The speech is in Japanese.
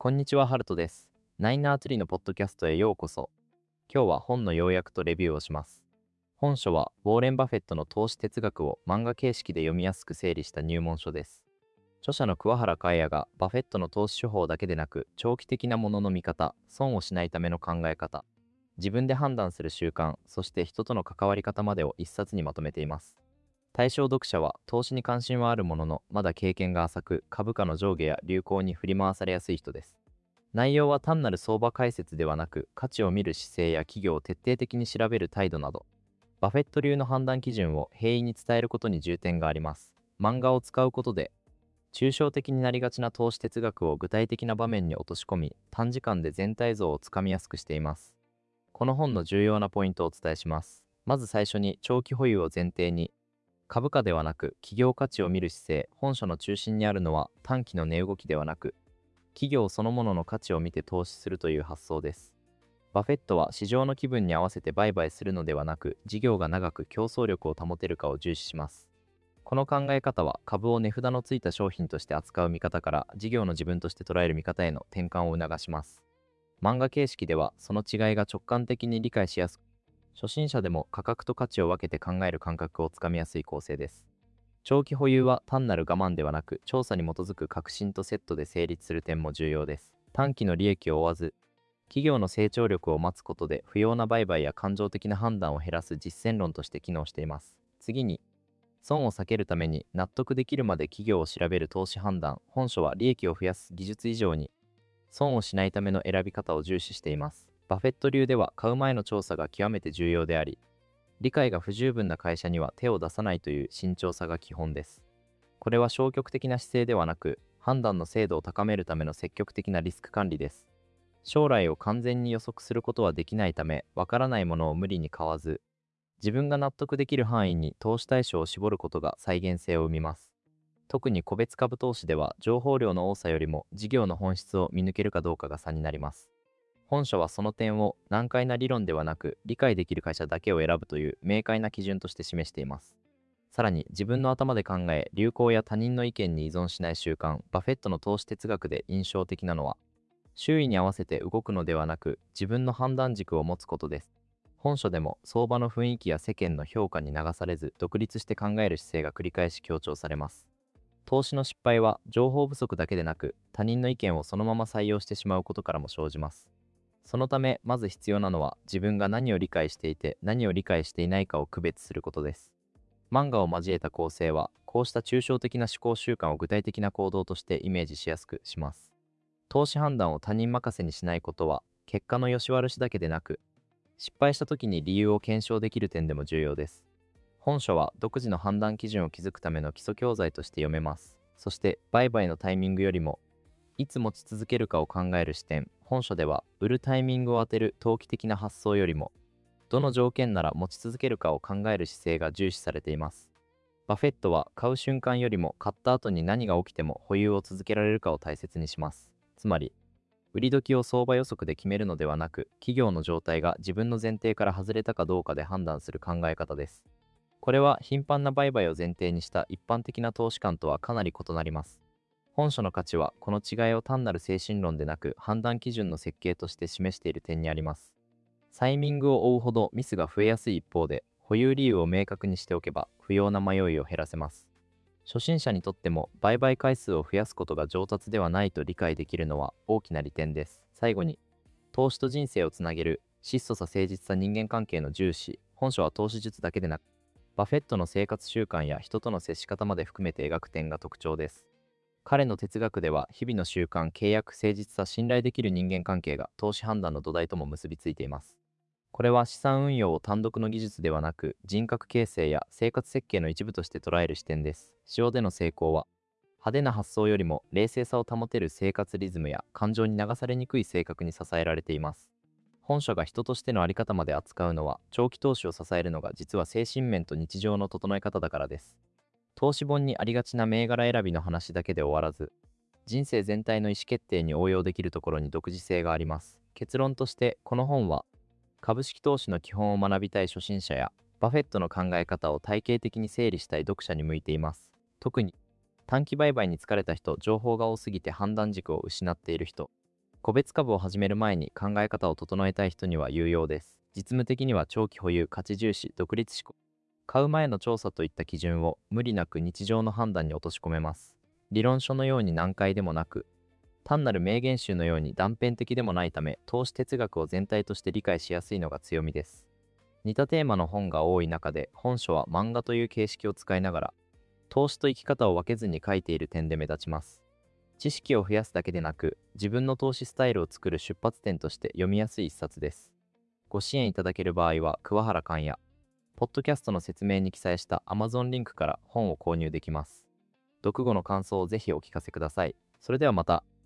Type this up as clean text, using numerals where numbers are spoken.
こんにちは、ハルトです。ナイナーツリーのポッドキャストへようこそ。今日は本の要約とレビューをします。本書は、ウォーレン・バフェットの投資哲学を漫画形式で読みやすく整理した入門書です。著者の桑原海也が、バフェットの投資手法だけでなく、長期的なものの見方、損をしないための考え方、自分で判断する習慣、そして人との関わり方までを一冊にまとめています。対象読者は投資に関心はあるものの、まだ経験が浅く、株価の上下や流行に振り回されやすい人です。内容は単なる相場解説ではなく、価値を見る姿勢や企業を徹底的に調べる態度など、バフェット流の判断基準を平易に伝えることに重点があります。漫画を使うことで、抽象的になりがちな投資哲学を具体的な場面に落とし込み、短時間で全体像をつかみやすくしています。この本の重要なポイントをお伝えします。まず最初に、長期保有を前提に、株価ではなく企業価値を見る姿勢。本書の中心にあるのは短期の値動きではなく、企業そのものの価値を見て投資するという発想です。バフェットは市場の気分に合わせて売買するのではなく、事業が長く競争力を保てるかを重視します。この考え方は、株を値札のついた商品として扱う見方から、事業の自分として捉える見方への転換を促します。漫画形式では、その違いが直感的に理解しやすく、初心者でも価格と価値を分けて考える感覚をつかみやすい構成です。長期保有は単なる我慢ではなく、調査に基づく確信とセットで成立する点も重要です。短期の利益を追わず、企業の成長力を待つことで不要な売買や感情的な判断を減らす実践論として機能しています。次に、損を避けるために納得できるまで企業を調べる投資判断。本書は利益を増やす技術以上に、損をしないための選び方を重視しています。バフェット流では買う前の調査が極めて重要であり、理解が不十分な会社には手を出さないという慎重さが基本です。これは消極的な姿勢ではなく、判断の精度を高めるための積極的なリスク管理です。将来を完全に予測することはできないため、わからないものを無理に買わず、自分が納得できる範囲に投資対象を絞ることが再現性を生みます。特に個別株投資では、情報量の多さよりも事業の本質を見抜けるかどうかが差になります。本書はその点を難解な理論ではなく、理解できる会社だけを選ぶという明快な基準として示しています。さらに、自分の頭で考え、流行や他人の意見に依存しない習慣。バフェットの投資哲学で印象的なのは、周囲に合わせて動くのではなく、自分の判断軸を持つことです。本書でも相場の雰囲気や世間の評価に流されず、独立して考える姿勢が繰り返し強調されます。投資の失敗は情報不足だけでなく、他人の意見をそのまま採用してしまうことからも生じます。そのため、まず必要なのは、自分が何を理解していて何を理解していないかを区別することです。漫画を交えた構成は、こうした抽象的な思考習慣を具体的な行動としてイメージしやすくします。投資判断を他人任せにしないことは、結果の良し悪しだけでなく、失敗した時に理由を検証できる点でも重要です。本書は独自の判断基準を築くための基礎教材として読めます。そして、売買のタイミングよりも、いつ持ち続けるかを考える視点。本書では、売るタイミングを当てる投機的な発想よりも、どの条件なら持ち続けるかを考える姿勢が重視されています。バフェットは、買う瞬間よりも買った後に何が起きても保有を続けられるかを大切にします。つまり、売り時を相場予測で決めるのではなく、企業の状態が自分の前提から外れたかどうかで判断する考え方です。これは頻繁な売買を前提にした一般的な投資観とはかなり異なります。本書の価値は、この違いを単なる精神論でなく、判断基準の設計として示している点にあります。サイミングを追うほどミスが増えやすい一方で、保有理由を明確にしておけば不要な迷いを減らせます。初心者にとっても、売買回数を増やすことが上達ではないと理解できるのは大きな利点です。最後に、投資と人生をつなげる質素さ誠実さ人間関係の重視。本書は投資術だけでなく、バフェットの生活習慣や人との接し方まで含めて描く点が特徴です。彼の哲学では、日々の習慣、契約、誠実さ、信頼できる人間関係が投資判断の土台とも結びついています。これは資産運用を単独の技術ではなく、人格形成や生活設計の一部として捉える視点です。市場での成功は、派手な発想よりも冷静さを保てる生活リズムや感情に流されにくい性格に支えられています。本書が人としての在り方まで扱うのは、長期投資を支えるのが実は精神面と日常の整え方だからです。投資本にありがちな銘柄選びの話だけで終わらず、人生全体の意思決定に応用できるところに独自性があります。結論として、この本は、株式投資の基本を学びたい初心者や、バフェットの考え方を体系的に整理したい読者に向いています。特に、短期売買に疲れた人、情報が多すぎて判断軸を失っている人、 個別株を始める前に考え方を整えたい人には有用です。実務的には長期保有、価値重視、独立志向、買う前の調査といった基準を無理なく日常の判断に落とし込めます。理論書のように難解でもなく、単なる名言集のように断片的でもないため、投資哲学を全体として理解しやすいのが強みです。似たテーマの本が多い中で、本書は漫画という形式を使いながら、投資と生き方を分けずに書いている点で目立ちます。知識を増やすだけでなく、自分の投資スタイルを作る出発点として読みやすい一冊です。ご支援いただける場合は、桑原寛也、ポッドキャストの説明に記載した Amazon リンクから本を購入できます。読後の感想をぜひお聞かせください。それではまた。